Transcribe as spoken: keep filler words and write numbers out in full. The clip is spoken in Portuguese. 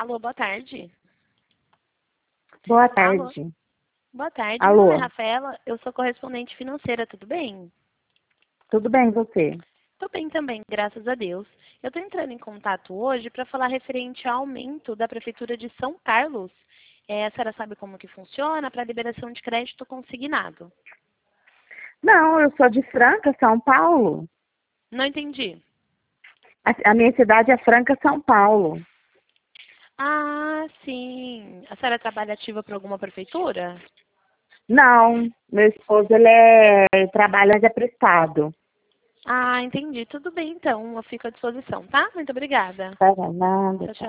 Alô, boa tarde. Boa Alô, tarde. boa tarde. Meu nome é Alô, Rafaela, eu sou correspondente financeira, tudo bem? tudo bem você? Tô bem também, graças a Deus. Eu tô entrando em contato hoje para falar referente ao aumento da Prefeitura de São Carlos. É, a senhora sabe como que funciona para liberação de crédito consignado? Não, eu sou de Franca, São Paulo. Não entendi. A, a minha cidade é Franca, São Paulo. Ah, sim. A senhora trabalha ativa para alguma prefeitura? Não, meu esposo ele é, trabalha, mas é prestado. Ah, entendi. Tudo bem, então. Eu fico à disposição, tá? Muito obrigada. Tá, nada. Tchau, tchau.